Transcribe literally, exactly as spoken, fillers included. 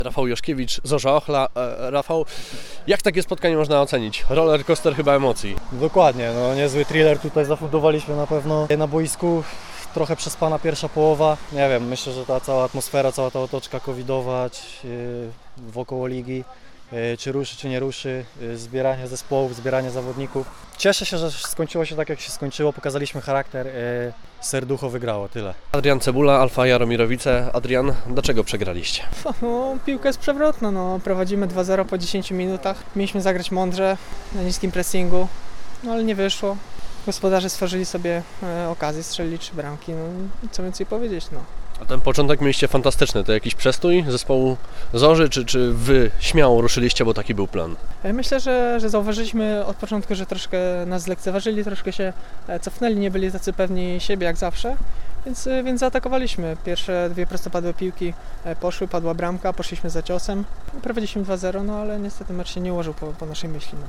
Rafał Joszkiewicz, Zorza Ochla. E, Rafał, jak takie spotkanie można ocenić? Roller coaster chyba emocji. Dokładnie, no niezły thriller tutaj zafundowaliśmy na pewno na boisku. Trochę przespana pierwsza połowa. Nie wiem, myślę, że ta cała atmosfera, cała ta otoczka covidowa yy, wokoło ligi, yy, czy ruszy, czy nie ruszy, yy, zbieranie zespołów, zbieranie zawodników. Cieszę się, że skończyło się tak, jak się skończyło. Pokazaliśmy charakter, yy, serducho wygrało, tyle. Adrian Cebula, Alfa Jaromirowice. Adrian, dlaczego przegraliście? No, piłka jest przewrotna, no, prowadzimy dwa zero po dziesięciu minutach. Mieliśmy zagrać mądrze, na niskim pressingu, no ale nie wyszło. Gospodarze stworzyli sobie e, okazję, strzelili trzy bramki, no co więcej powiedzieć, no. A ten początek mieliście fantastyczny. To jakiś przestój zespołu Zorzy, czy, czy wy śmiało ruszyliście, bo taki był plan? E, Myślę, że, że zauważyliśmy od początku, że troszkę nas zlekceważyli, troszkę się e, cofnęli, nie byli tacy pewni siebie jak zawsze, więc, e, więc zaatakowaliśmy. Pierwsze dwie prostopadłe piłki e, poszły, padła bramka, poszliśmy za ciosem. Prowadziliśmy dwa zero, no ale niestety mecz się nie ułożył po, po naszej myśli. No.